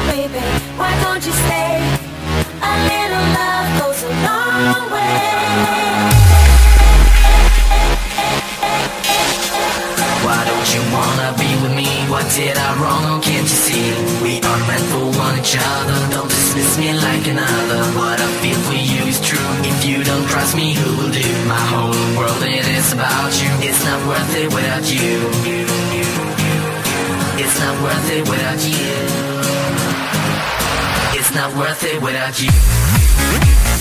baby, why don't you stay? A little love goes a long way. Why don't you wanna be with me? What did I wrong, oh can't you see? We are meant for one each other. Don't dismiss me like another. What I feel for you is true. If you don't trust me, who will do? My whole world, it is about you. It's not worth it without you. It's not worth it without you. It's not worth it without you.